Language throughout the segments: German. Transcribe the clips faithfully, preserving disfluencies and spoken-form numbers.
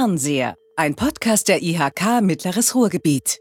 Fernseher, ein Podcast der I H K Mittleres Ruhrgebiet.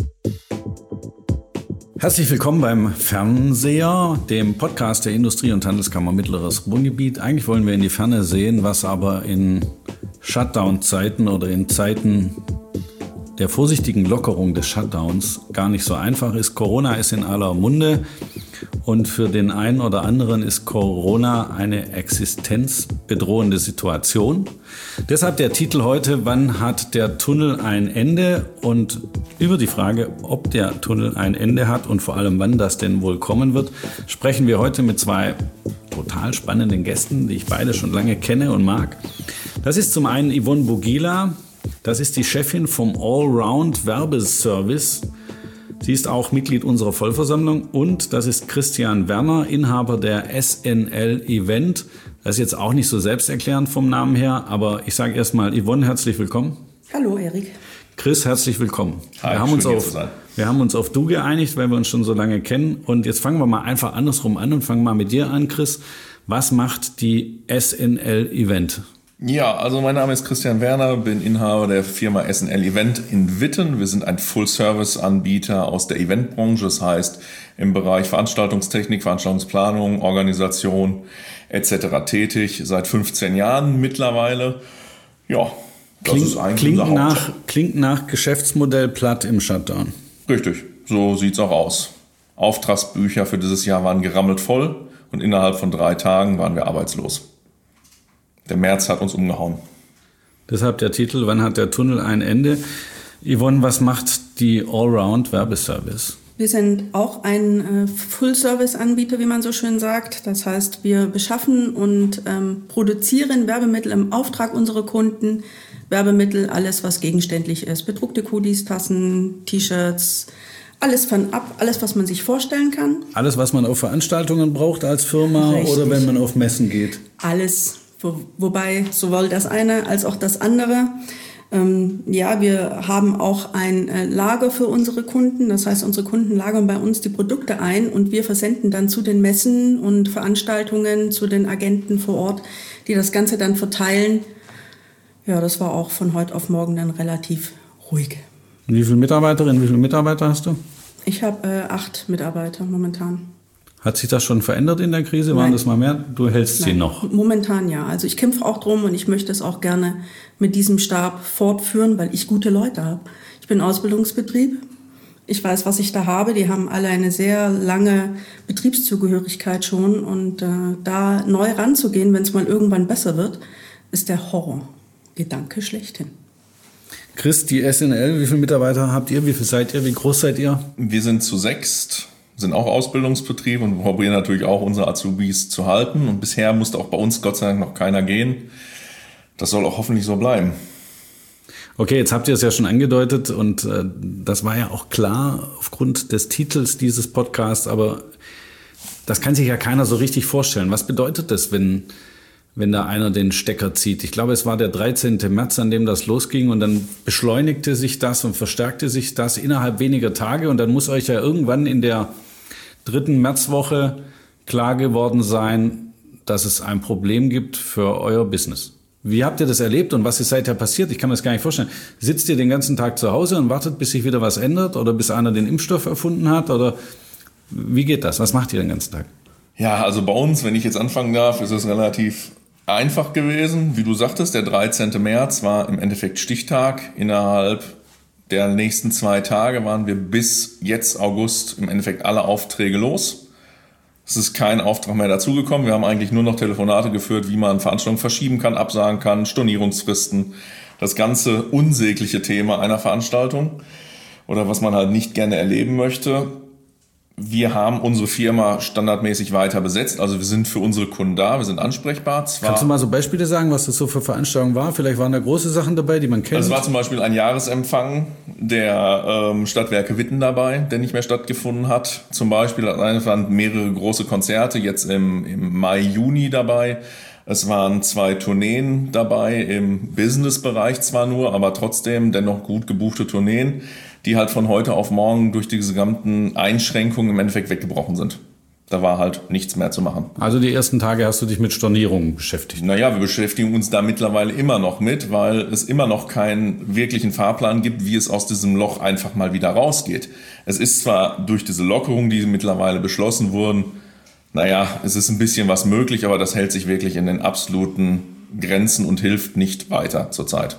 Herzlich willkommen beim Fernseher, dem Podcast der Industrie- und Handelskammer Mittleres Ruhrgebiet. Eigentlich wollen wir in die Ferne sehen, was aber in Shutdown-Zeiten oder in Zeiten der vorsichtigen Lockerung des Shutdowns gar nicht so einfach ist. Corona ist in aller Munde und für den einen oder anderen ist Corona eine existenzbedrohende Situation. Deshalb der Titel heute: Wann hat der Tunnel ein Ende? Und über die Frage, ob der Tunnel ein Ende hat und vor allem wann das denn wohl kommen wird, sprechen wir heute mit zwei total spannenden Gästen, die ich beide schon lange kenne und mag. Das ist zum einen Yvonne Bugila. Das ist die Chefin vom Allround Werbeservice. Sie ist auch Mitglied unserer Vollversammlung. Und das ist Christian Werner, Inhaber der S N L Event. Das ist jetzt auch nicht so selbsterklärend vom Namen her, aber ich sage erstmal Yvonne, herzlich willkommen. Hallo Erik. Chris, herzlich willkommen. Hi, wir, haben uns schön, auf, wir haben uns auf Du geeinigt, weil wir uns schon so lange kennen. Und jetzt fangen wir mal einfach andersrum an und fangen mal mit dir an, Chris. Was macht die S N L Event? Ja, also mein Name ist Christian Werner, bin Inhaber der Firma S N L Event in Witten. Wir sind ein Full-Service-Anbieter aus der Eventbranche, das heißt im Bereich Veranstaltungstechnik, Veranstaltungsplanung, Organisation et cetera tätig, seit fünfzehn Jahren mittlerweile. Ja, das klingt, ist eigentlich klingt unser Haupt. nach, klingt nach Geschäftsmodell platt im Shutdown. Richtig, so sieht's auch aus. Auftragsbücher für dieses Jahr waren gerammelt voll und innerhalb von drei Tagen waren wir arbeitslos. Der März hat uns umgehauen. Deshalb der Titel: Wann hat der Tunnel ein Ende? Yvonne, was macht die Allround Werbeservice? Wir sind auch ein äh, Full-Service-Anbieter, wie man so schön sagt. Das heißt, wir beschaffen und ähm, produzieren Werbemittel im Auftrag unserer Kunden. Werbemittel, alles was gegenständlich ist. Bedruckte Kudis, Tassen, T-Shirts, alles von ab, alles was man sich vorstellen kann. Alles, was man auf Veranstaltungen braucht als Firma. Richtig. Oder wenn man auf Messen geht? Alles. Wo, wobei sowohl das eine als auch das andere. Ähm, ja, wir haben auch ein äh, Lager für unsere Kunden. Das heißt, unsere Kunden lagern bei uns die Produkte ein und wir versenden dann zu den Messen und Veranstaltungen, zu den Agenten vor Ort, die das Ganze dann verteilen. Ja, das war auch von heute auf morgen dann relativ ruhig. Und wie viele Mitarbeiterinnen, wie viele Mitarbeiter hast du? Ich habe äh, acht Mitarbeiter momentan. Hat sich das schon verändert in der Krise? Waren Nein. das mal mehr? Du hältst Nein. sie noch? Momentan ja. Also ich kämpfe auch drum und ich möchte es auch gerne mit diesem Stab fortführen, weil ich gute Leute habe. Ich bin Ausbildungsbetrieb. Ich weiß, was ich da habe. Die haben alle eine sehr lange Betriebszugehörigkeit schon. Und äh, da neu ranzugehen, wenn es mal irgendwann besser wird, ist der Horrorgedanke schlechthin. Chris, die S N L, wie viele Mitarbeiter habt ihr? Wie viel seid ihr? Wie groß seid ihr? Wir sind zu sechst. Sind auch Ausbildungsbetrieb und probieren natürlich auch unsere Azubis zu halten. Und bisher musste auch bei uns Gott sei Dank noch keiner gehen. Das soll auch hoffentlich so bleiben. Okay, jetzt habt ihr es ja schon angedeutet und äh, das war ja auch klar aufgrund des Titels dieses Podcasts, aber das kann sich ja keiner so richtig vorstellen. Was bedeutet das, wenn, wenn da einer den Stecker zieht? Ich glaube, es war der dreizehnten März, an dem das losging und dann beschleunigte sich das und verstärkte sich das innerhalb weniger Tage und dann muss euch ja irgendwann in der dritten Märzwoche klar geworden sein, dass es ein Problem gibt für euer Business. Wie habt ihr das erlebt und was ist seither passiert? Ich kann mir das gar nicht vorstellen. Sitzt ihr den ganzen Tag zu Hause und wartet, bis sich wieder was ändert oder bis einer den Impfstoff erfunden hat? Oder wie geht das? Was macht ihr den ganzen Tag? Ja, also bei uns, wenn ich jetzt anfangen darf, ist es relativ einfach gewesen. Wie du sagtest, der dreizehnten März war im Endeffekt Stichtag. Innerhalb der nächsten zwei Tage waren wir bis jetzt August im Endeffekt alle Aufträge los. Es ist kein Auftrag mehr dazugekommen. Wir haben eigentlich nur noch Telefonate geführt, wie man Veranstaltungen verschieben kann, absagen kann, Stornierungsfristen. Das ganze unsägliche Thema einer Veranstaltung oder was man halt nicht gerne erleben möchte. Wir haben unsere Firma standardmäßig weiter besetzt. Also wir sind für unsere Kunden da, wir sind ansprechbar. Zwar Kannst du mal so Beispiele sagen, was das so für Veranstaltungen war? Vielleicht waren da große Sachen dabei, die man kennt. Es war zum Beispiel ein Jahresempfang der ähm, Stadtwerke Witten dabei, der nicht mehr stattgefunden hat. Zum Beispiel waren mehrere große Konzerte jetzt im, im Mai, Juni dabei. Es waren zwei Tourneen dabei, im Business-Bereich zwar nur, aber trotzdem dennoch gut gebuchte Tourneen, die halt von heute auf morgen durch die gesamten Einschränkungen im Endeffekt weggebrochen sind. Da war halt nichts mehr zu machen. Also die ersten Tage hast du dich mit Stornierungen beschäftigt? Naja, wir beschäftigen uns da mittlerweile immer noch mit, weil es immer noch keinen wirklichen Fahrplan gibt, wie es aus diesem Loch einfach mal wieder rausgeht. Es ist zwar durch diese Lockerungen, die mittlerweile beschlossen wurden, naja, es ist ein bisschen was möglich, aber das hält sich wirklich in den absoluten Grenzen und hilft nicht weiter zurzeit.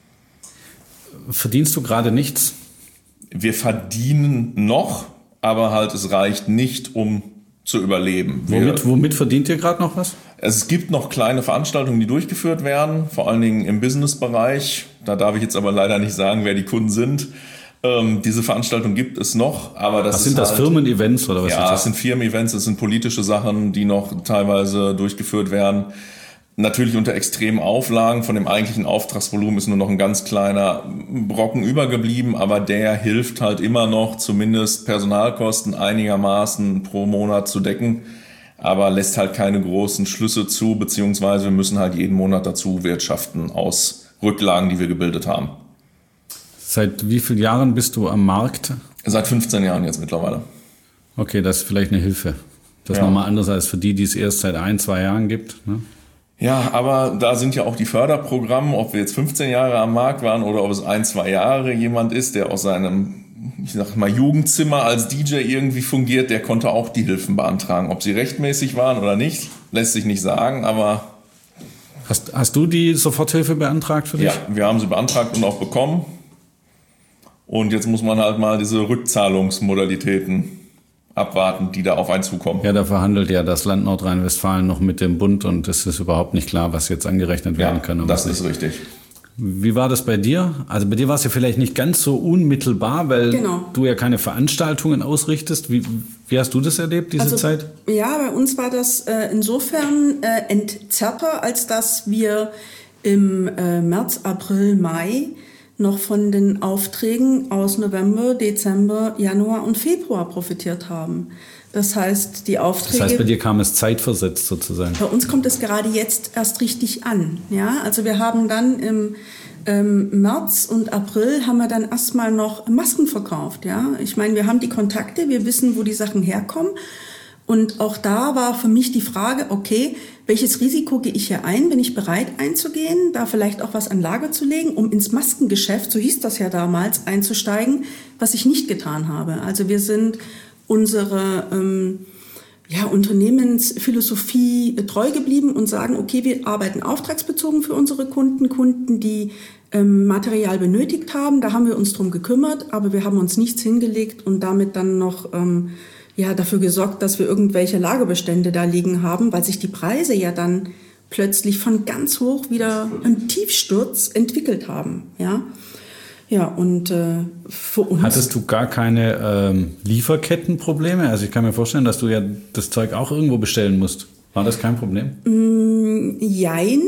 Verdienst du gerade nichts? Wir verdienen noch, aber halt es reicht nicht, um zu überleben. Womit, Wir, womit verdient ihr gerade noch was? Es gibt noch kleine Veranstaltungen, die durchgeführt werden, vor allen Dingen im Businessbereich. Da darf ich jetzt aber leider nicht sagen, wer die Kunden sind. Ähm, diese Veranstaltung gibt es noch, aber das was ist sind das, halt, Firmen-Events oder was? Ja, ist das? es sind Firmen-Events, es sind politische Sachen, die noch teilweise durchgeführt werden. Natürlich unter extremen Auflagen. Von dem eigentlichen Auftragsvolumen ist nur noch ein ganz kleiner Brocken übergeblieben, aber der hilft halt immer noch, zumindest Personalkosten einigermaßen pro Monat zu decken, aber lässt halt keine großen Schlüsse zu, beziehungsweise wir müssen halt jeden Monat dazu wirtschaften aus Rücklagen, die wir gebildet haben. Seit wie vielen Jahren bist du am Markt? Seit fünfzehn Jahren jetzt mittlerweile. Okay, das ist vielleicht eine Hilfe. Das ist Ja. nochmal anders als für die, die es erst seit ein, zwei Jahren gibt, ne? Ja, aber da sind ja auch die Förderprogramme, ob wir jetzt fünfzehn Jahre am Markt waren oder ob es ein, zwei Jahre jemand ist, der aus seinem, ich sag mal, Jugendzimmer als D J irgendwie fungiert, der konnte auch die Hilfen beantragen. Ob sie rechtmäßig waren oder nicht, lässt sich nicht sagen, aber... Hast, hast du die Soforthilfe beantragt für dich? Ja, wir haben sie beantragt und auch bekommen. Und jetzt muss man halt mal diese Rückzahlungsmodalitäten abwarten, die da auf einen zukommen. Ja, da verhandelt ja das Land Nordrhein-Westfalen noch mit dem Bund und es ist überhaupt nicht klar, was jetzt angerechnet werden Ja, kann. Und das was ist nicht. richtig. Wie war das bei dir? Also bei dir war es ja vielleicht nicht ganz so unmittelbar, weil Genau. du ja keine Veranstaltungen ausrichtest. Wie, wie hast du das erlebt, diese Also, Zeit? Ja, bei uns war das äh, insofern äh, entzerrter, als dass wir im äh, März, April, Mai noch von den Aufträgen aus November, Dezember, Januar und Februar profitiert haben. Das heißt, die Aufträge... Das heißt, bei dir kam es zeitversetzt sozusagen. Bei uns kommt es gerade jetzt erst richtig an. Ja, also wir haben dann im ähm, März und April haben wir dann erstmal noch Masken verkauft. Ja, ich meine, wir haben die Kontakte, wir wissen, wo die Sachen herkommen. Und auch da war für mich die Frage, okay, welches Risiko gehe ich hier ein? Bin ich bereit einzugehen, da vielleicht auch was an Lager zu legen, um ins Maskengeschäft, so hieß das ja damals, einzusteigen, was ich nicht getan habe. Also wir sind unsere ähm, ja, Unternehmensphilosophie treu geblieben und sagen, okay, wir arbeiten auftragsbezogen für unsere Kunden, Kunden, die ähm, Material benötigt haben. Da haben wir uns drum gekümmert, aber wir haben uns nichts hingelegt und damit dann noch ähm, ja, dafür gesorgt, dass wir irgendwelche Lagerbestände da liegen haben, weil sich die Preise ja dann plötzlich von ganz hoch wieder im Tiefsturz entwickelt haben. Ja, ja und äh, für uns... Hattest du gar keine ähm, Lieferkettenprobleme? Also ich kann mir vorstellen, dass du ja das Zeug auch irgendwo bestellen musst. War das kein Problem? Mm, jein.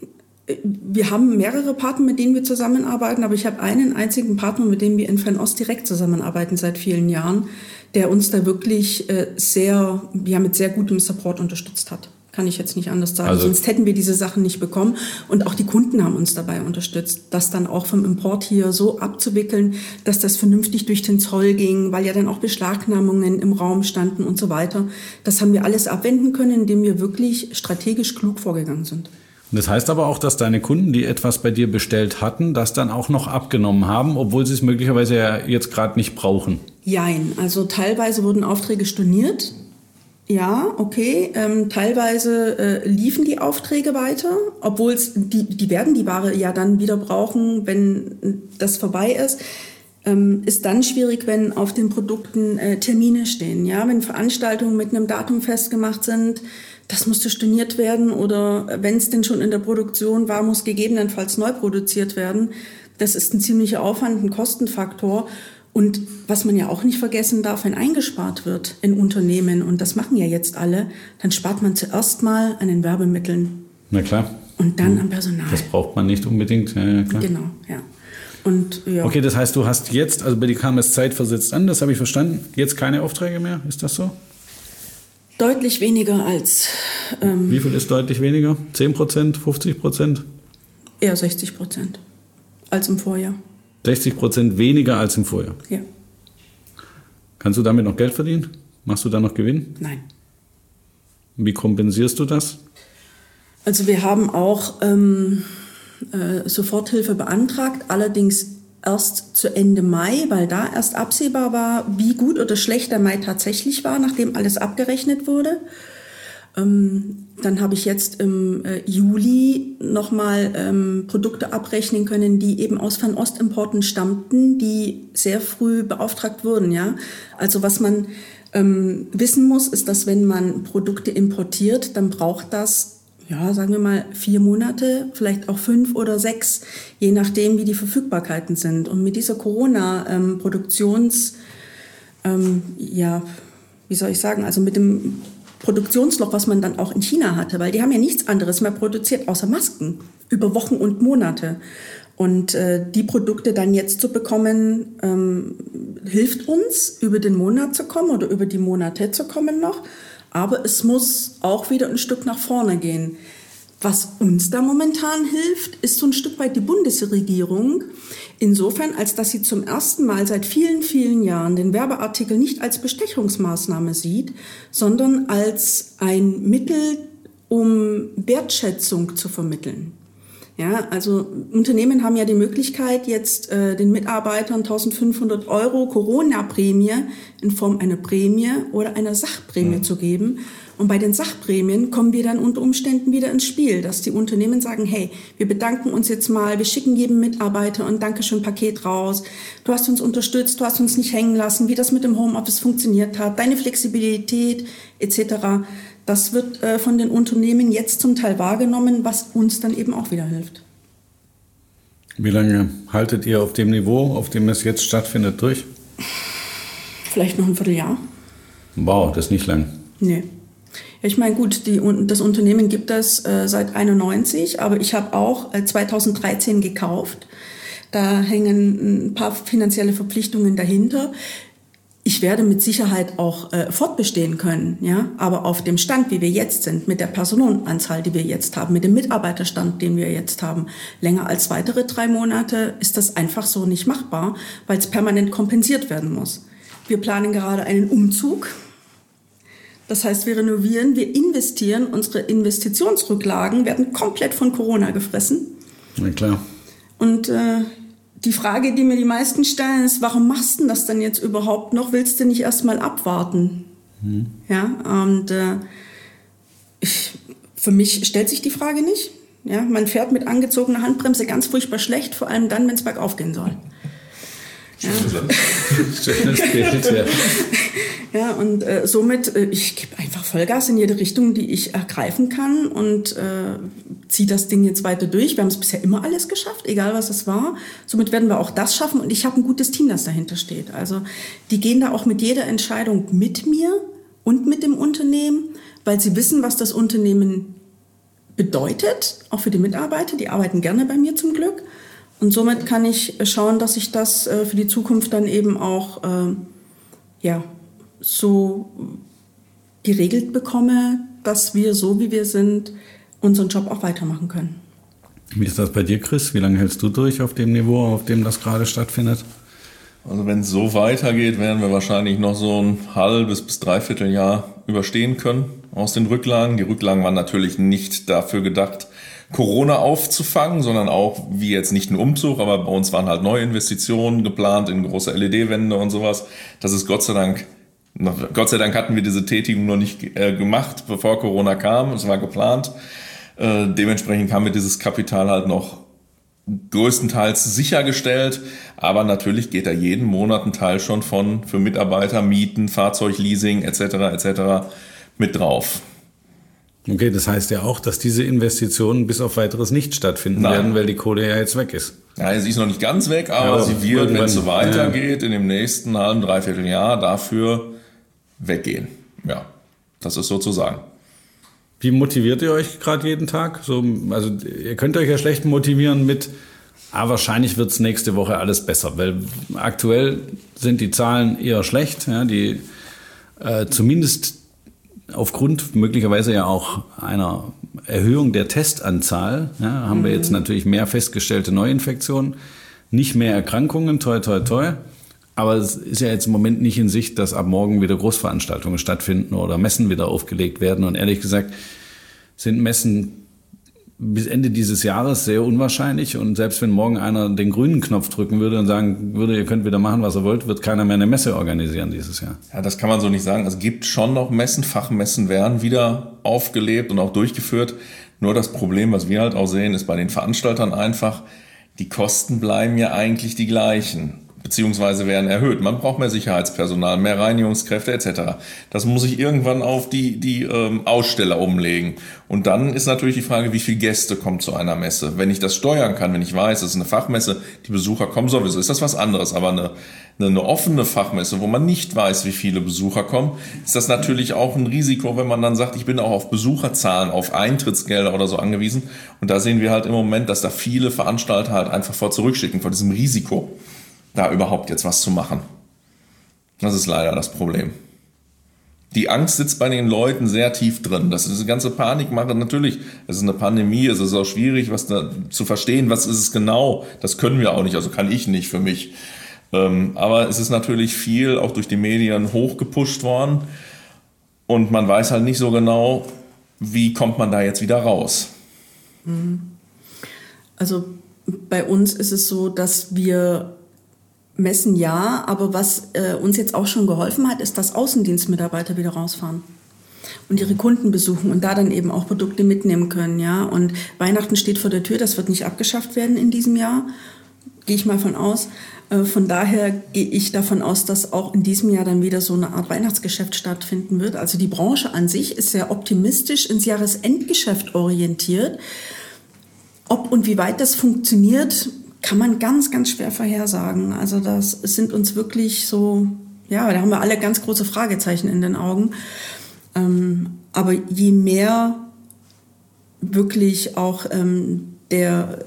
Wir haben mehrere Partner, mit denen wir zusammenarbeiten, aber ich habe einen einzigen Partner, mit dem wir in Fernost direkt zusammenarbeiten seit vielen Jahren, der uns da wirklich äh, sehr, ja, mit sehr gutem Support unterstützt hat. Kann ich jetzt nicht anders sagen. Also, sonst hätten wir diese Sachen nicht bekommen. Und auch die Kunden haben uns dabei unterstützt, das dann auch vom Import hier so abzuwickeln, dass das vernünftig durch den Zoll ging, weil ja dann auch Beschlagnahmungen im Raum standen und so weiter. Das haben wir alles abwenden können, indem wir wirklich strategisch klug vorgegangen sind. Und das heißt aber auch, dass deine Kunden, die etwas bei dir bestellt hatten, das dann auch noch abgenommen haben, obwohl sie es möglicherweise ja jetzt gerade nicht brauchen. Jein, also teilweise wurden Aufträge storniert. Ja, okay. Ähm, teilweise äh, liefen die Aufträge weiter, obwohl es die, die werden die Ware ja dann wieder brauchen, wenn das vorbei ist. Ähm, ist dann schwierig, wenn auf den Produkten äh, Termine stehen. Ja, wenn Veranstaltungen mit einem Datum festgemacht sind, das musste storniert werden oder wenn es denn schon in der Produktion war, muss gegebenenfalls neu produziert werden. Das ist ein ziemlicher Aufwand, ein Kostenfaktor. Und was man ja auch nicht vergessen darf, wenn eingespart wird in Unternehmen, und das machen ja jetzt alle, dann spart man zuerst mal an den Werbemitteln. Na klar. Und dann am Personal. Das braucht man nicht unbedingt. Ja, ja, klar. Genau, ja. Und, ja. Okay, das heißt, du hast jetzt, also bei dir kam es zeitversetzt an, das habe ich verstanden, jetzt keine Aufträge mehr, ist das so? Deutlich weniger als... Ähm, Wie viel ist deutlich weniger? zehn Prozent, fünfzig Prozent? Eher sechzig Prozent als im Vorjahr. sechzig Prozent weniger als im Vorjahr? Ja. Kannst du damit noch Geld verdienen? Machst du da noch Gewinn? Nein. Wie kompensierst du das? Also wir haben auch ähm, äh, Soforthilfe beantragt, allerdings erst zu Ende Mai, weil da erst absehbar war, wie gut oder schlecht der Mai tatsächlich war, nachdem alles abgerechnet wurde. Ähm, dann habe ich jetzt im äh, Juli nochmal ähm, Produkte abrechnen können, die eben aus Fernostimporten stammten, die sehr früh beauftragt wurden. Ja? Also was man ähm, wissen muss, ist, dass wenn man Produkte importiert, dann braucht das, ja, sagen wir mal vier Monate, vielleicht auch fünf oder sechs, je nachdem, wie die Verfügbarkeiten sind. Und mit dieser Corona-Produktions, ähm, ja, wie soll ich sagen, also mit dem Produktionsloch, was man dann auch in China hatte, weil die haben ja nichts anderes mehr produziert, außer Masken, über Wochen und Monate. Und äh, die Produkte dann jetzt zu bekommen, ähm, hilft uns, über den Monat zu kommen oder über die Monate zu kommen noch. Aber es muss auch wieder ein Stück nach vorne gehen. Was uns da momentan hilft, ist so ein Stück weit die Bundesregierung. Insofern, als dass sie zum ersten Mal seit vielen, vielen Jahren den Werbeartikel nicht als Bestechungsmaßnahme sieht, sondern als ein Mittel, um Wertschätzung zu vermitteln. Ja, also Unternehmen haben ja die Möglichkeit, jetzt äh, den Mitarbeitern eintausendfünfhundert Euro Corona-Prämie in Form einer Prämie oder einer Sachprämie mhm. zu geben. Und bei den Sachprämien kommen wir dann unter Umständen wieder ins Spiel, dass die Unternehmen sagen, hey, wir bedanken uns jetzt mal, wir schicken jedem Mitarbeiter ein Dankeschön-Paket raus. Du hast uns unterstützt, du hast uns nicht hängen lassen, wie das mit dem Homeoffice funktioniert hat, deine Flexibilität et cetera. Das wird äh, von den Unternehmen jetzt zum Teil wahrgenommen, was uns dann eben auch wieder hilft. Wie lange haltet ihr auf dem Niveau, auf dem es jetzt stattfindet, durch? Vielleicht noch ein Vierteljahr. Wow, das ist nicht lang. Nee. Ich meine, gut, die, das Unternehmen gibt es äh, seit einundneunzig, aber ich habe auch äh, zweitausenddreizehn gekauft. Da hängen ein paar finanzielle Verpflichtungen dahinter. Ich werde mit Sicherheit auch äh, fortbestehen können, ja, aber auf dem Stand, wie wir jetzt sind, mit der Personenanzahl, die wir jetzt haben, mit dem Mitarbeiterstand, den wir jetzt haben, länger als weitere drei Monate ist das einfach so nicht machbar, weil es permanent kompensiert werden muss. Wir planen gerade einen Umzug. Das heißt, wir renovieren, wir investieren, unsere Investitionsrücklagen werden komplett von Corona gefressen. Na klar. Und äh, die Frage, die mir die meisten stellen, ist, warum machst du das denn jetzt überhaupt noch? Willst du nicht erst mal abwarten? Hm. Ja, und äh, ich, für mich stellt sich die Frage nicht. Ja, man fährt mit angezogener Handbremse ganz furchtbar schlecht, vor allem dann, wenn es bergauf gehen soll. Ja. Schönes Bild, ja. Ja, und äh, somit, äh, ich gebe einfach Vollgas in jede Richtung, die ich ergreifen kann und äh, ziehe das Ding jetzt weiter durch. Wir haben es bisher immer alles geschafft, egal was es war. Somit werden wir auch das schaffen und ich habe ein gutes Team, das dahinter steht. Also die gehen da auch mit jeder Entscheidung mit mir und mit dem Unternehmen, weil sie wissen, was das Unternehmen bedeutet, auch für die Mitarbeiter. Die arbeiten gerne bei mir zum Glück. Und somit kann ich schauen, dass ich das äh, für die Zukunft dann eben auch äh, ja, so geregelt bekomme, dass wir so, wie wir sind, unseren Job auch weitermachen können. Wie ist das bei dir, Chris? Wie lange hältst du durch auf dem Niveau, auf dem das gerade stattfindet? Also wenn es so weitergeht, werden wir wahrscheinlich noch so ein halbes bis dreiviertel Jahr überstehen können aus den Rücklagen. Die Rücklagen waren natürlich nicht dafür gedacht, Corona aufzufangen, sondern auch, wie jetzt nicht ein Umzug, aber bei uns waren halt neue Investitionen geplant in große L E D-Wände und sowas. Das ist Gott sei Dank, Gott sei Dank hatten wir diese Tätigung noch nicht äh, gemacht, bevor Corona kam. Es war geplant. Äh, dementsprechend haben wir dieses Kapital halt noch größtenteils sichergestellt. Aber natürlich geht da jeden Monat ein Teil schon von für Mitarbeiter, Mieten, Fahrzeugleasing et cetera et cetera mit drauf. Okay, das heißt ja auch, dass diese Investitionen bis auf Weiteres nicht stattfinden Nein. werden, weil die Kohle ja jetzt weg ist. Ja, sie ist noch nicht ganz weg, aber ja, sie wird, wenn es so weitergeht, ja. in dem nächsten halben, dreiviertel Jahr dafür weggehen. Ja, das ist sozusagen. Wie motiviert ihr euch gerade jeden Tag? So, also ihr könnt euch ja schlecht motivieren mit, ah, wahrscheinlich wird es nächste Woche alles besser, weil aktuell sind die Zahlen eher schlecht, ja, die äh, zumindest aufgrund möglicherweise ja auch einer Erhöhung der Testanzahl, ja, haben mhm. wir jetzt natürlich mehr festgestellte Neuinfektionen, nicht mehr Erkrankungen, toi, toi, toi. Aber es ist ja jetzt im Moment nicht in Sicht, dass ab morgen wieder Großveranstaltungen stattfinden oder Messen wieder aufgelegt werden. Und ehrlich gesagt sind Messen bis Ende dieses Jahres sehr unwahrscheinlich. Und selbst wenn morgen einer den grünen Knopf drücken würde und sagen würde, ihr könnt wieder machen, was ihr wollt, wird keiner mehr eine Messe organisieren dieses Jahr. Ja, das kann man so nicht sagen. Es gibt schon noch Messen, Fachmessen werden wieder aufgelebt und auch durchgeführt. Nur das Problem, was wir halt auch sehen, ist bei den Veranstaltern einfach, die Kosten bleiben ja eigentlich die gleichen, beziehungsweise werden erhöht. Man braucht mehr Sicherheitspersonal, mehr Reinigungskräfte et cetera. Das muss sich irgendwann auf die, die ähm, Aussteller umlegen. Und dann ist natürlich die Frage, wie viele Gäste kommen zu einer Messe. Wenn ich das steuern kann, wenn ich weiß, es ist eine Fachmesse, die Besucher kommen sowieso, ist das was anderes. Aber eine, eine, eine offene Fachmesse, wo man nicht weiß, wie viele Besucher kommen, ist das natürlich auch ein Risiko, wenn man dann sagt, ich bin auch auf Besucherzahlen, auf Eintrittsgelder oder so angewiesen. Und da sehen wir halt im Moment, dass da viele Veranstalter halt einfach vor zurückschicken, vor diesem Risiko, da überhaupt jetzt was zu machen. Das ist leider das Problem. Die Angst sitzt bei den Leuten sehr tief drin. Das ist diese ganze Panikmache. Natürlich, es ist eine Pandemie, es ist auch schwierig, was da zu verstehen, was ist es genau. Das können wir auch nicht, also kann ich nicht für mich. Ähm, aber es ist natürlich viel auch durch die Medien hochgepusht worden. Und man weiß halt nicht so genau, wie kommt man da jetzt wieder raus. Also bei uns ist es so, dass wir Messen ja, aber was äh, uns jetzt auch schon geholfen hat, ist, dass Außendienstmitarbeiter wieder rausfahren und ihre Kunden besuchen und da dann eben auch Produkte mitnehmen können, ja. Und Weihnachten steht vor der Tür, das wird nicht abgeschafft werden in diesem Jahr, gehe ich mal von aus. Äh, von daher gehe ich davon aus, dass auch in diesem Jahr dann wieder so eine Art Weihnachtsgeschäft stattfinden wird. Also die Branche an sich ist sehr optimistisch ins Jahresendgeschäft orientiert. Ob und wie weit das funktioniert, kann man ganz, ganz schwer vorhersagen. Also das sind uns wirklich so, ja, da haben wir alle ganz große Fragezeichen in den Augen. Ähm, aber je mehr wirklich auch ähm, der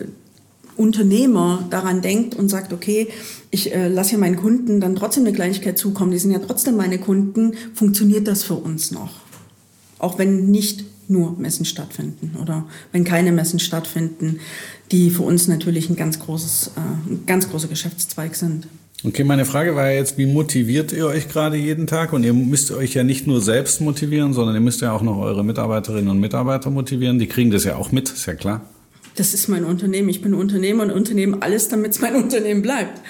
Unternehmer daran denkt und sagt, okay, ich äh, lasse ja meinen Kunden dann trotzdem eine Kleinigkeit zukommen, die sind ja trotzdem meine Kunden, funktioniert das für uns noch. Auch wenn nicht nur Messen stattfinden oder wenn keine Messen stattfinden, die für uns natürlich ein ganz großes, äh, ein ganz großer Geschäftszweig sind. Okay, meine Frage war jetzt, wie motiviert ihr euch gerade jeden Tag? Und ihr müsst euch ja nicht nur selbst motivieren, sondern ihr müsst ja auch noch eure Mitarbeiterinnen und Mitarbeiter motivieren. Die kriegen das ja auch mit, ist ja klar. Das ist mein Unternehmen. Ich bin Unternehmer und Unternehmen alles, damit es mein Unternehmen bleibt.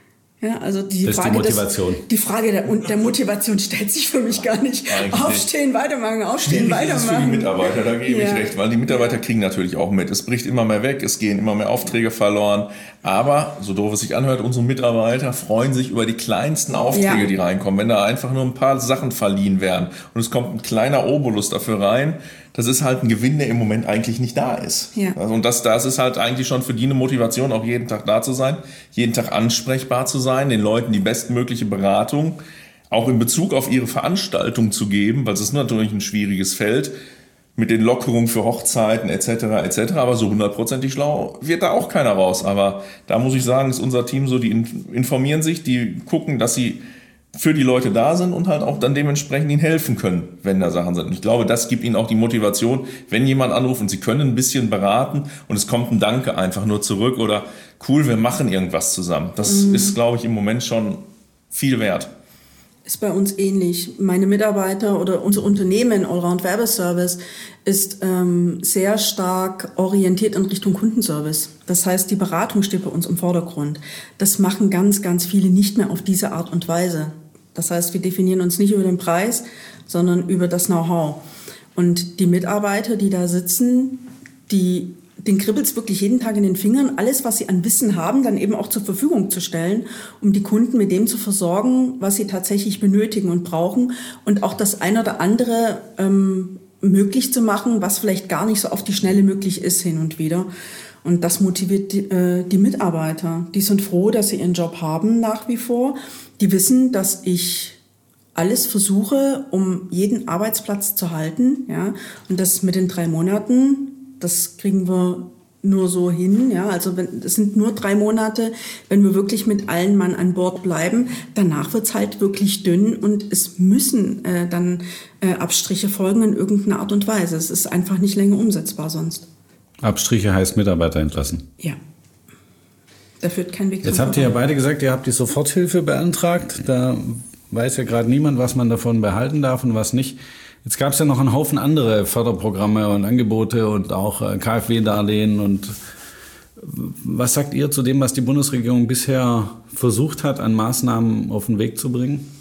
Ja, also die das Frage, ist die Motivation. Das, die Frage der, der Motivation stellt sich für mich gar nicht. Eigentlich aufstehen, weitermachen, aufstehen, Schwierig weitermachen. Ist es für die Mitarbeiter, da gebe ja. ich recht, weil die Mitarbeiter kriegen natürlich auch mit. Es bricht immer mehr weg, es gehen immer mehr Aufträge verloren. Aber, so doof es sich anhört, unsere Mitarbeiter freuen sich über die kleinsten Aufträge, ja. die reinkommen. Wenn da einfach nur ein paar Sachen verliehen werden und es kommt ein kleiner Obolus dafür rein, das ist halt ein Gewinn, der im Moment eigentlich nicht da ist. Ja. Und das, das ist halt eigentlich schon für die eine Motivation, auch jeden Tag da zu sein, jeden Tag ansprechbar zu sein, den Leuten die bestmögliche Beratung auch in Bezug auf ihre Veranstaltung zu geben, weil es ist natürlich ein schwieriges Feld mit den Lockerungen für Hochzeiten et cetera et cetera. Aber so hundertprozentig schlau wird da auch keiner raus. Aber da muss ich sagen, ist unser Team so, die informieren sich, die gucken, dass sie für die Leute da sind und halt auch dann dementsprechend ihnen helfen können, wenn da Sachen sind. Und ich glaube, das gibt ihnen auch die Motivation, wenn jemand anruft und sie können ein bisschen beraten und es kommt ein Danke einfach nur zurück oder cool, wir machen irgendwas zusammen. Das mhm. ist, glaube ich, im Moment schon viel wert. Ist bei uns ähnlich. Meine Mitarbeiter oder unser Unternehmen Allround Werbeservice ist ähm, sehr stark orientiert in Richtung Kundenservice. Das heißt, die Beratung steht bei uns im Vordergrund. Das machen ganz, ganz viele nicht mehr auf diese Art und Weise. Das heißt, wir definieren uns nicht über den Preis, sondern über das Know-how. Und die Mitarbeiter, die da sitzen, die den kribbelt's wirklich jeden Tag in den Fingern, alles, was sie an Wissen haben, dann eben auch zur Verfügung zu stellen, um die Kunden mit dem zu versorgen, was sie tatsächlich benötigen und brauchen und auch das eine oder andere ähm, möglich zu machen, was vielleicht gar nicht so auf die Schnelle möglich ist hin und wieder. Und das motiviert die, äh, die Mitarbeiter. Die sind froh, dass sie ihren Job haben nach wie vor. Die wissen, dass ich alles versuche, um jeden Arbeitsplatz zu halten, ja, und das mit den drei Monaten. Das kriegen wir nur so hin, ja. Also wenn, es sind nur drei Monate, wenn wir wirklich mit allen Mann an Bord bleiben. Danach wird's halt wirklich dünn und es müssen äh, dann äh, Abstriche folgen in irgendeiner Art und Weise. Es ist einfach nicht länger umsetzbar sonst. Abstriche heißt Mitarbeiter entlassen. Ja. Da führt kein Weg. Jetzt habt ihr ja beide gesagt, ihr habt die Soforthilfe beantragt. Da weiß ja gerade niemand, was man davon behalten darf und was nicht. Jetzt gab es ja noch einen Haufen andere Förderprogramme und Angebote und auch K f W-Darlehen. Und was sagt ihr zu dem, was die Bundesregierung bisher versucht hat, an Maßnahmen auf den Weg zu bringen?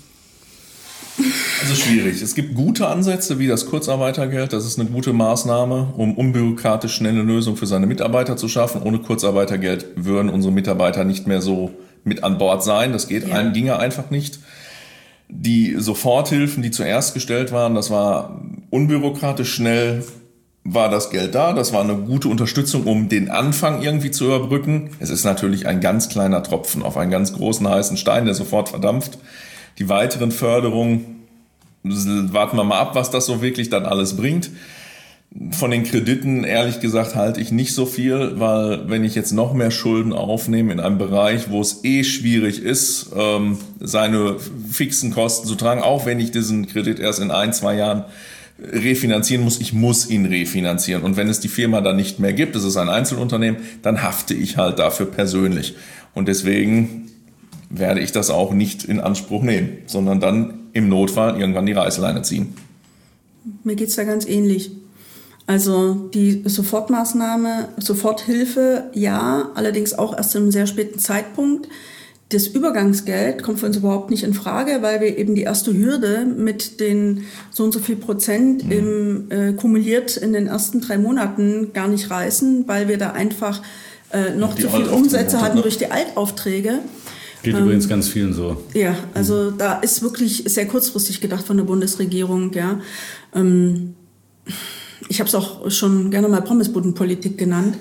Also schwierig. Es gibt gute Ansätze, wie das Kurzarbeitergeld. Das ist eine gute Maßnahme, um unbürokratisch schnelle Lösungen für seine Mitarbeiter zu schaffen. Ohne Kurzarbeitergeld würden unsere Mitarbeiter nicht mehr so mit an Bord sein. Das geht, ja. ginge einfach nicht. Die Soforthilfen, die zuerst gestellt waren, das war unbürokratisch schnell, war das Geld da. Das war eine gute Unterstützung, um den Anfang irgendwie zu überbrücken. Es ist natürlich ein ganz kleiner Tropfen auf einen ganz großen heißen Stein, der sofort verdampft. Die weiteren Förderungen, warten wir mal ab, was das so wirklich dann alles bringt. Von den Krediten, ehrlich gesagt, halte ich nicht so viel, weil wenn ich jetzt noch mehr Schulden aufnehme in einem Bereich, wo es eh schwierig ist, seine fixen Kosten zu tragen, auch wenn ich diesen Kredit erst in ein, zwei Jahren refinanzieren muss, ich muss ihn refinanzieren. Und wenn es die Firma dann nicht mehr gibt, es ist ein Einzelunternehmen, dann hafte ich halt dafür persönlich. Und deswegen werde ich das auch nicht in Anspruch nehmen, sondern dann im Notfall irgendwann die Reißleine ziehen. Mir geht's da ganz ähnlich. Also die Sofortmaßnahme, Soforthilfe, ja, allerdings auch erst zu einem sehr späten Zeitpunkt. Das Übergangsgeld kommt für uns überhaupt nicht in Frage, weil wir eben die erste Hürde mit den so und so viel Prozent mhm. im, äh, kumuliert in den ersten drei Monaten gar nicht reißen, weil wir da einfach äh, noch zu viel Umsätze hatten durch die Altaufträge. Geht ähm, übrigens ganz vielen so. Ja, also da ist wirklich sehr kurzfristig gedacht von der Bundesregierung. Ja, ähm, ich habe es auch schon gerne mal Pommesbudenpolitik genannt.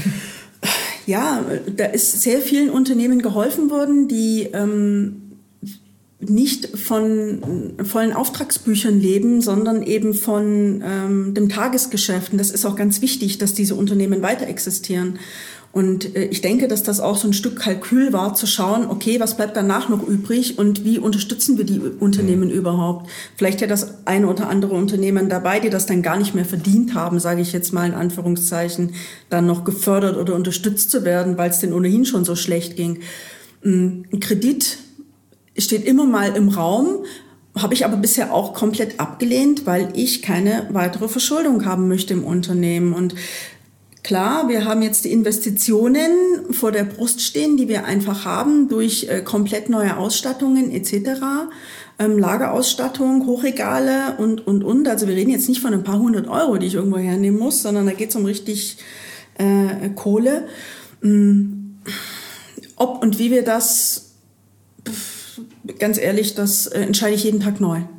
Ja, da ist sehr vielen Unternehmen geholfen worden, die ähm, nicht von vollen Auftragsbüchern leben, sondern eben von ähm, dem Tagesgeschäft. Und das ist auch ganz wichtig, dass diese Unternehmen weiter existieren. Und äh, ich denke, dass das auch so ein Stück Kalkül war, zu schauen, okay, was bleibt danach noch übrig und wie unterstützen wir die Unternehmen mhm. überhaupt? Vielleicht ja das eine oder andere Unternehmen dabei, die das dann gar nicht mehr verdient haben, sage ich jetzt mal in Anführungszeichen, dann noch gefördert oder unterstützt zu werden, weil es denen ohnehin schon so schlecht ging. Ein Kredit steht immer mal im Raum, habe ich aber bisher auch komplett abgelehnt, weil ich keine weitere Verschuldung haben möchte im Unternehmen. Und klar, wir haben jetzt die Investitionen vor der Brust stehen, die wir einfach haben durch äh, komplett neue Ausstattungen et cetera, ähm, Lagerausstattung, Hochregale und, und, und. Also wir reden jetzt nicht von ein paar hundert Euro, die ich irgendwo hernehmen muss, sondern da geht es um richtig äh, Kohle. Ähm, ob und wie wir das, pf, ganz ehrlich, das äh, entscheide ich jeden Tag neu.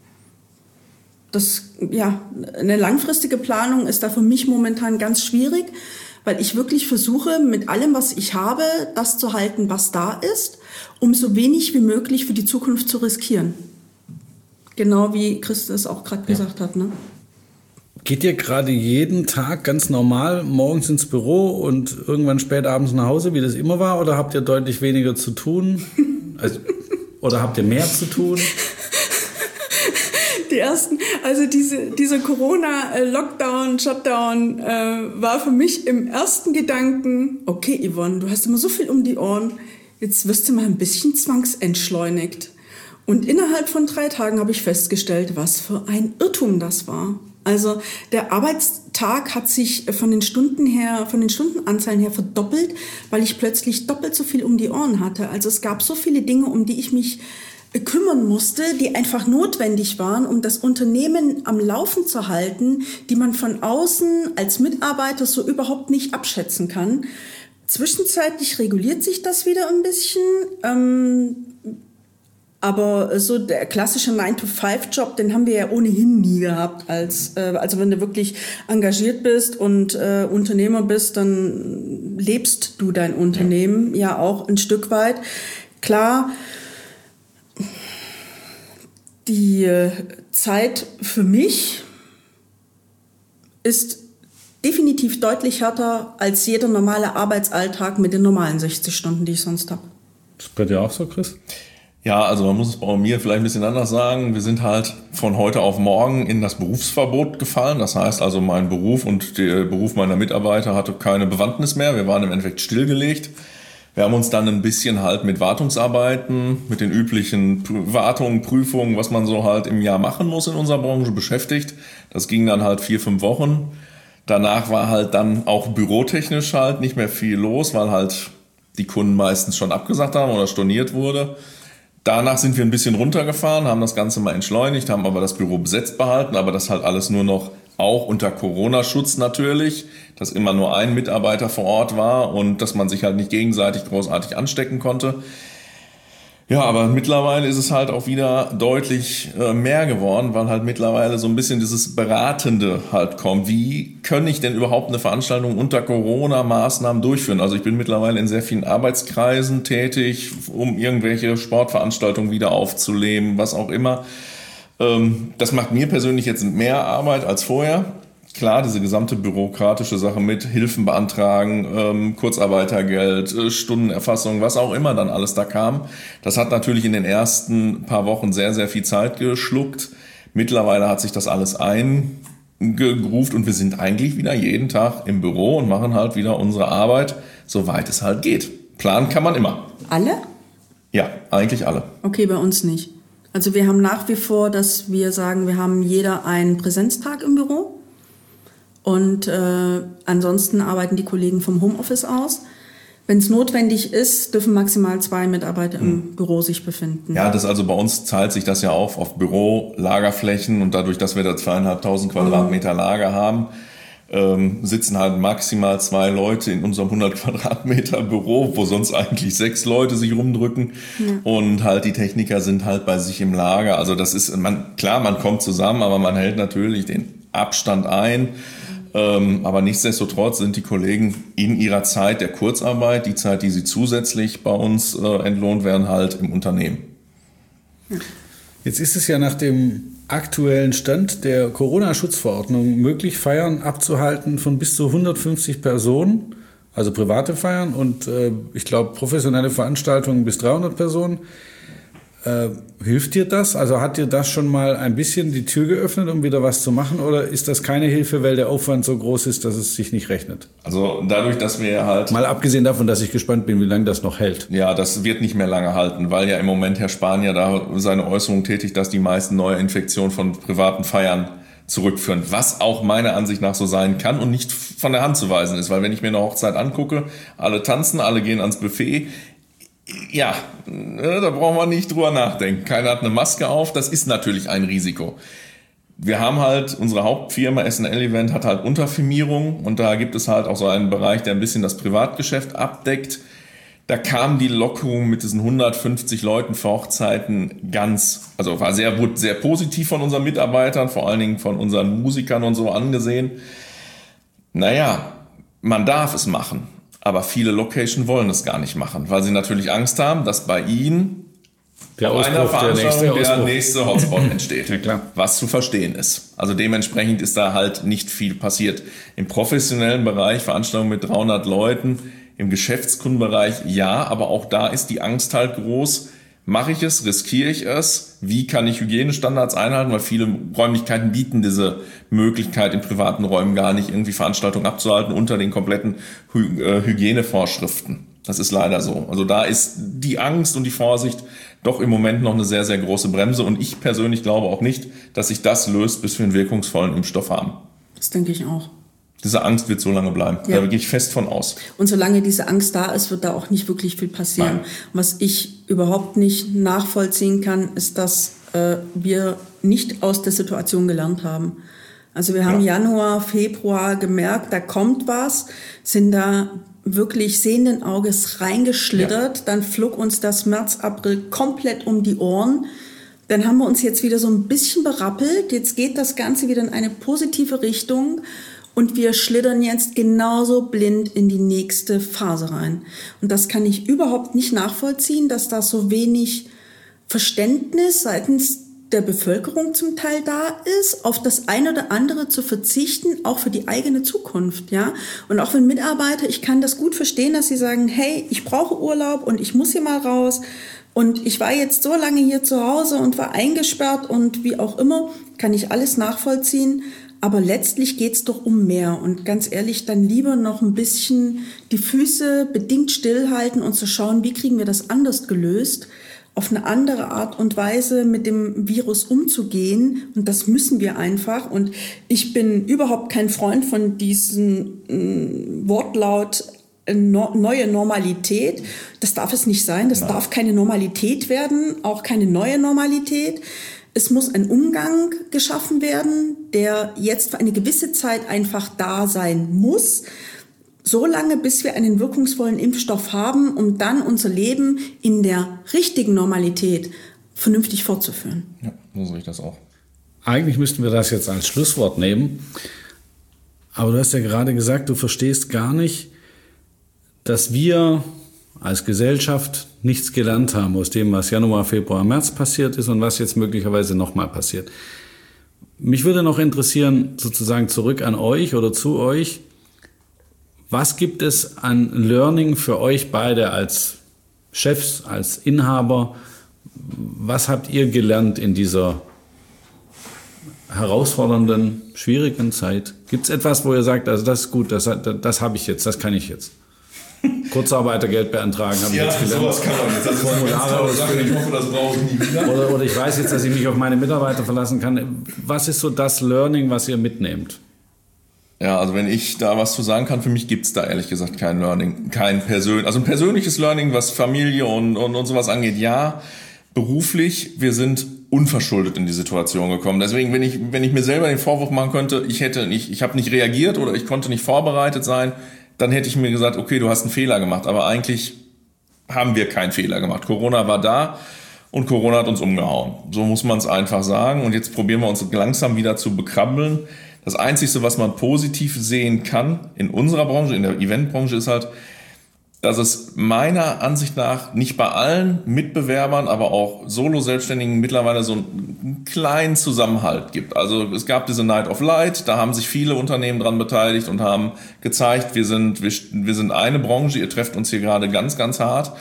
Das, ja, eine langfristige Planung ist da für mich momentan ganz schwierig, weil ich wirklich versuche, mit allem, was ich habe, das zu halten, was da ist, um so wenig wie möglich für die Zukunft zu riskieren. Genau wie Chris das auch gerade ja. gesagt hat, ne? Geht ihr gerade jeden Tag ganz normal morgens ins Büro und irgendwann spät abends nach Hause, wie das immer war, oder habt ihr deutlich weniger zu tun? Also, oder habt ihr mehr zu tun? Die ersten, also diese, dieser Corona-Lockdown, Shutdown äh, war für mich im ersten Gedanken, okay Yvonne, du hast immer so viel um die Ohren, jetzt wirst du mal ein bisschen zwangsentschleunigt. Und innerhalb von drei Tagen habe ich festgestellt, was für ein Irrtum das war. Also der Arbeitstag hat sich von den Stunden her, von den Stundenanzahlen her verdoppelt, weil ich plötzlich doppelt so viel um die Ohren hatte. Also es gab so viele Dinge, um die ich mich kümmern musste, die einfach notwendig waren, um das Unternehmen am Laufen zu halten, die man von außen als Mitarbeiter so überhaupt nicht abschätzen kann. Zwischenzeitlich reguliert sich das wieder ein bisschen, ähm, aber so der klassische nine to five Job, den haben wir ja ohnehin nie gehabt. Als, äh, also wenn du wirklich engagiert bist und äh, Unternehmer bist, dann lebst du dein Unternehmen ja auch ein Stück weit. Klar, die Zeit für mich ist definitiv deutlich härter als jeder normale Arbeitsalltag mit den normalen sechzig Stunden, die ich sonst habe. Das ist bei dir auch so, Chris? Ja, also man muss es bei mir vielleicht ein bisschen anders sagen. Wir sind halt von heute auf morgen in das Berufsverbot gefallen. Das heißt also, mein Beruf und der Beruf meiner Mitarbeiter hatte keine Bewandtnis mehr. Wir waren im Endeffekt stillgelegt. Wir haben uns dann ein bisschen halt mit Wartungsarbeiten, mit den üblichen Wartungen, Prüfungen, was man so halt im Jahr machen muss in unserer Branche beschäftigt. Das ging dann halt vier, fünf Wochen. Danach war halt dann auch bürotechnisch halt nicht mehr viel los, weil halt die Kunden meistens schon abgesagt haben oder storniert wurde. Danach sind wir ein bisschen runtergefahren, haben das Ganze mal entschleunigt, haben aber das Büro besetzt behalten, aber das halt alles nur noch auch unter Corona-Schutz natürlich, dass immer nur ein Mitarbeiter vor Ort war und dass man sich halt nicht gegenseitig großartig anstecken konnte. Ja, aber mittlerweile ist es halt auch wieder deutlich äh, mehr geworden, weil halt mittlerweile so ein bisschen dieses Beratende halt kommt. Wie kann ich denn überhaupt eine Veranstaltung unter Corona-Maßnahmen durchführen? Also ich bin mittlerweile in sehr vielen Arbeitskreisen tätig, um irgendwelche Sportveranstaltungen wieder aufzuleben, was auch immer. Ähm, das macht mir persönlich jetzt mehr Arbeit als vorher. Klar, diese gesamte bürokratische Sache mit Hilfen beantragen, ähm, Kurzarbeitergeld, äh, Stundenerfassung, was auch immer dann alles da kam. Das hat natürlich in den ersten paar Wochen sehr, sehr viel Zeit geschluckt. Mittlerweile hat sich das alles eingegruft und wir sind eigentlich wieder jeden Tag im Büro und machen halt wieder unsere Arbeit, soweit es halt geht. Planen kann man immer. Alle? Ja, eigentlich alle. Okay, bei uns nicht. Also wir haben nach wie vor, dass wir sagen, wir haben jeder einen Präsenztag im Büro. Und äh, ansonsten arbeiten die Kollegen vom Homeoffice aus. Wenn es notwendig ist, dürfen maximal zwei Mitarbeiter im hm. Büro sich befinden. Ja, das also bei uns teilt sich das ja auf auf Büro, Lagerflächen und dadurch, dass wir da zweieinhalbtausend Quadratmeter Lager haben, ähm, sitzen halt maximal zwei Leute in unserem hundert Quadratmeter Büro, wo sonst eigentlich sechs Leute sich rumdrücken. Ja. Und halt die Techniker sind halt bei sich im Lager. Also das ist, man klar, man kommt zusammen, aber man hält natürlich den Abstand ein. Ähm, aber nichtsdestotrotz sind die Kollegen in ihrer Zeit der Kurzarbeit, die Zeit, die sie zusätzlich bei uns äh, entlohnt werden, halt im Unternehmen. Jetzt ist es ja nach dem aktuellen Stand der Corona-Schutzverordnung möglich, Feiern abzuhalten von bis zu hundertfünfzig Personen, also private Feiern und äh, ich glaube professionelle Veranstaltungen bis dreihundert Personen. Äh, hilft dir das? Also hat dir das schon mal ein bisschen die Tür geöffnet, um wieder was zu machen? Oder ist das keine Hilfe, weil der Aufwand so groß ist, dass es sich nicht rechnet? Also dadurch, dass wir halt... Mal abgesehen davon, dass ich gespannt bin, wie lange das noch hält. Ja, das wird nicht mehr lange halten, weil ja im Moment Herr Spahn ja da seine Äußerung tätigt, dass die meisten Neuinfektionen von privaten Feiern zurückführen. Was auch meiner Ansicht nach so sein kann und nicht von der Hand zu weisen ist. Weil wenn ich mir eine Hochzeit angucke, alle tanzen, alle gehen ans Buffet... Ja, da brauchen wir nicht drüber nachdenken. Keiner hat eine Maske auf, das ist natürlich ein Risiko. Wir haben halt, unsere Hauptfirma S N L Event hat halt Unterfirmierung und da gibt es halt auch so einen Bereich, der ein bisschen das Privatgeschäft abdeckt. Da kam die Lockerung mit diesen hundertfünfzig Leuten für Hochzeiten ganz, also war sehr, wurde sehr positiv von unseren Mitarbeitern, vor allen Dingen von unseren Musikern und so angesehen. Naja, man darf es machen. Aber viele Location wollen es gar nicht machen, weil sie natürlich Angst haben, dass bei ihnen der bei einer Veranstaltung der nächste, der nächste Hotspot entsteht. Ja, klar. Was zu verstehen ist. Also dementsprechend ist da halt nicht viel passiert. Im professionellen Bereich, Veranstaltungen mit dreihundert Leuten, im Geschäftskundenbereich ja, aber auch da ist die Angst halt groß. Mache ich es? Riskiere ich es? Wie kann ich Hygienestandards einhalten? Weil viele Räumlichkeiten bieten diese Möglichkeit, in privaten Räumen gar nicht irgendwie Veranstaltungen abzuhalten unter den kompletten Hy- äh, Hygienevorschriften. Das ist leider so. Also da ist die Angst und die Vorsicht doch im Moment noch eine sehr, sehr große Bremse. Und ich persönlich glaube auch nicht, dass sich das löst, bis wir einen wirkungsvollen Impfstoff haben. Das denke ich auch. Diese Angst wird so lange bleiben. Ja. Da gehe ich fest von aus. Und solange diese Angst da ist, wird da auch nicht wirklich viel passieren. Nein. Was ich überhaupt nicht nachvollziehen kann, ist, dass äh, wir nicht aus der Situation gelernt haben. Also wir haben ja. Januar, Februar gemerkt, da kommt was, sind da wirklich sehenden Auges reingeschlittert. Ja. Dann flog uns das März, April komplett um die Ohren. Dann haben wir uns jetzt wieder so ein bisschen berappelt. Jetzt geht das Ganze wieder in eine positive Richtung. Und wir schlittern jetzt genauso blind in die nächste Phase rein. Und das kann ich überhaupt nicht nachvollziehen, dass da so wenig Verständnis seitens der Bevölkerung zum Teil da ist, auf das eine oder andere zu verzichten, auch für die eigene Zukunft, ja. Und auch wenn Mitarbeiter, ich kann das gut verstehen, dass sie sagen, hey, ich brauche Urlaub und ich muss hier mal raus und ich war jetzt so lange hier zu Hause und war eingesperrt und wie auch immer, kann ich alles nachvollziehen. Aber letztlich geht's doch um mehr. Und ganz ehrlich, dann lieber noch ein bisschen die Füße bedingt stillhalten und zu schauen, wie kriegen wir das anders gelöst, auf eine andere Art und Weise mit dem Virus umzugehen. Und das müssen wir einfach. Und ich bin überhaupt kein Freund von diesem äh, Wortlaut no, neue Normalität. Das darf es nicht sein. Das Nein. darf keine Normalität werden, auch keine neue Normalität. Es muss ein Umgang geschaffen werden, der jetzt für eine gewisse Zeit einfach da sein muss, so lange, bis wir einen wirkungsvollen Impfstoff haben, um dann unser Leben in der richtigen Normalität vernünftig fortzuführen. Ja, so sehe ich das auch. Eigentlich müssten wir das jetzt als Schlusswort nehmen. Aber du hast ja gerade gesagt, du verstehst gar nicht, dass wir als Gesellschaft nichts gelernt haben aus dem, was Januar, Februar, März passiert ist und was jetzt möglicherweise nochmal passiert. Mich würde noch interessieren, sozusagen zurück an euch oder zu euch, was gibt es an Learning für euch beide als Chefs, als Inhaber? Was habt ihr gelernt in dieser herausfordernden, schwierigen Zeit? Gibt es etwas, wo ihr sagt, also das ist gut, das, das habe ich jetzt, das kann ich jetzt? Kurzarbeitergeld beantragen, habe ich ja, jetzt gelernt. Ja, sowas kann man jetzt. Das ist eine ganz tolle Sache. Ich hoffe, das brauche ich nie wieder. Oder, oder ich weiß jetzt, dass ich mich auf meine Mitarbeiter verlassen kann. Was ist so das Learning, was ihr mitnehmt? Ja, also wenn ich da was zu sagen kann, für mich gibt's da ehrlich gesagt kein Learning, kein persönliches, also ein persönliches Learning, was Familie und, und, und sowas angeht, ja. Beruflich, wir sind unverschuldet in die Situation gekommen. Deswegen, wenn ich, wenn ich mir selber den Vorwurf machen könnte, ich hätte nicht, ich habe nicht reagiert oder ich konnte nicht vorbereitet sein, dann hätte ich mir gesagt, okay, du hast einen Fehler gemacht. Aber eigentlich haben wir keinen Fehler gemacht. Corona war da und Corona hat uns umgehauen. So muss man es einfach sagen. Und jetzt probieren wir uns langsam wieder zu bekrabbeln. Das Einzige, was man positiv sehen kann in unserer Branche, in der Eventbranche, ist halt, dass es meiner Ansicht nach nicht bei allen Mitbewerbern, aber auch Solo-Selbstständigen mittlerweile so einen kleinen Zusammenhalt gibt. Also es gab diese Night of Light, da haben sich viele Unternehmen dran beteiligt und haben gezeigt, wir sind, wir, wir sind eine Branche, ihr trefft uns hier gerade ganz, ganz hart.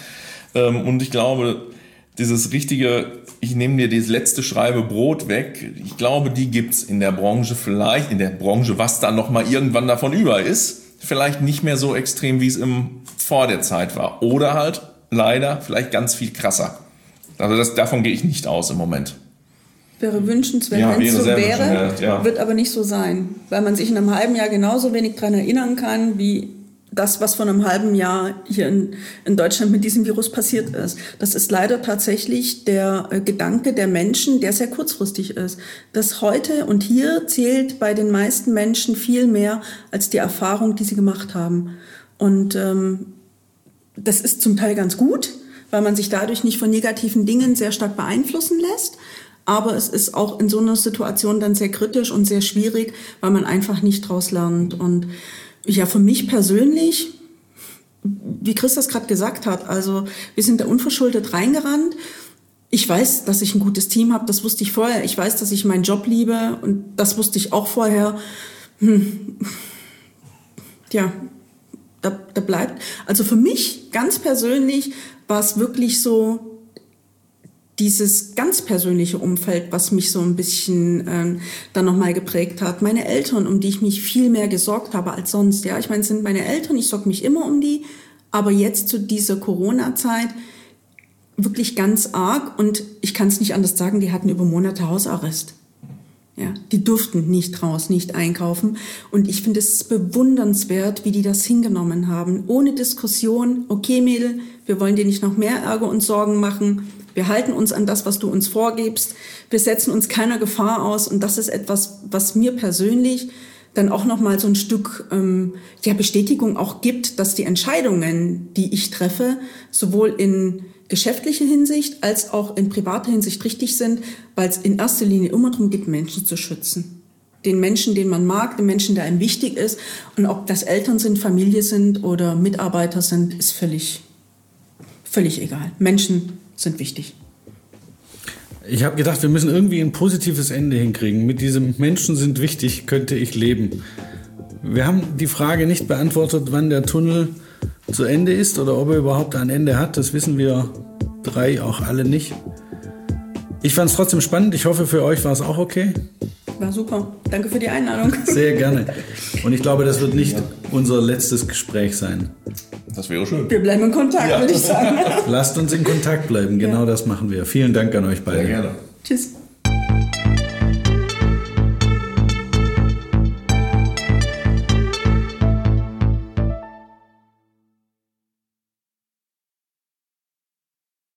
Und ich glaube, dieses richtige, ich nehme dir das letzte Schreibe Brot weg, ich glaube, die gibt's in der Branche vielleicht, in der Branche, was dann nochmal irgendwann davon über ist, vielleicht nicht mehr so extrem, wie es im vor der Zeit war. Oder halt leider vielleicht ganz viel krasser. Also das, davon gehe ich nicht aus im Moment. Wäre wünschenswert, ja, wenn es so wäre, ja. Wird aber nicht so sein. Weil man sich in einem halben Jahr genauso wenig daran erinnern kann, wie das, was vor einem halben Jahr hier in, in Deutschland mit diesem Virus passiert ist. Das ist leider tatsächlich der äh, Gedanke der Menschen, der sehr kurzfristig ist. Das heute und hier zählt bei den meisten Menschen viel mehr als die Erfahrung, die sie gemacht haben. Und ähm, das ist zum Teil ganz gut, weil man sich dadurch nicht von negativen Dingen sehr stark beeinflussen lässt. Aber es ist auch in so einer Situation dann sehr kritisch und sehr schwierig, weil man einfach nicht draus lernt. Und ja, für mich persönlich, wie Chris das gerade gesagt hat, also wir sind da unverschuldet reingerannt. Ich weiß, dass ich ein gutes Team habe, das wusste ich vorher. Ich weiß, dass ich meinen Job liebe und das wusste ich auch vorher. Hm. Ja, da, da bleibt. Also für mich ganz persönlich war es wirklich so, dieses ganz persönliche Umfeld, was mich so ein bisschen ähm, dann nochmal geprägt hat. Meine Eltern, um die ich mich viel mehr gesorgt habe als sonst. Ja, ich meine, es sind meine Eltern, ich sorge mich immer um die, aber jetzt zu dieser Corona-Zeit wirklich ganz arg und ich kann es nicht anders sagen, die hatten über Monate Hausarrest. Ja, die durften nicht raus, nicht einkaufen und ich finde es bewundernswert, wie die das hingenommen haben. Ohne Diskussion, okay Mädel, wir wollen dir nicht noch mehr Ärger und Sorgen machen. Wir halten uns an das, was du uns vorgibst. Wir setzen uns keiner Gefahr aus. Und das ist etwas, was mir persönlich dann auch nochmal so ein Stück ähm, ja, Bestätigung auch gibt, dass die Entscheidungen, die ich treffe, sowohl in geschäftlicher Hinsicht als auch in privater Hinsicht richtig sind, weil es in erster Linie immer darum geht, Menschen zu schützen. Den Menschen, den man mag, den Menschen, der einem wichtig ist. Und ob das Eltern sind, Familie sind oder Mitarbeiter sind, ist völlig, völlig egal. Menschen sind wichtig. Ich habe gedacht, wir müssen irgendwie ein positives Ende hinkriegen. Mit diesem Menschen sind wichtig, könnte ich leben. Wir haben die Frage nicht beantwortet, wann der Tunnel zu Ende ist oder ob er überhaupt ein Ende hat. Das wissen wir drei auch alle nicht. Ich fand es trotzdem spannend. Ich hoffe, für euch war es auch okay. War super. Danke für die Einladung. Sehr gerne. Und ich glaube, das wird nicht ja. unser letztes Gespräch sein. Das wäre schön. Wir bleiben in Kontakt, ja. würde ich sagen. Lasst uns in Kontakt bleiben. Genau ja. das machen wir. Vielen Dank an euch beide. Sehr gerne. Tschüss.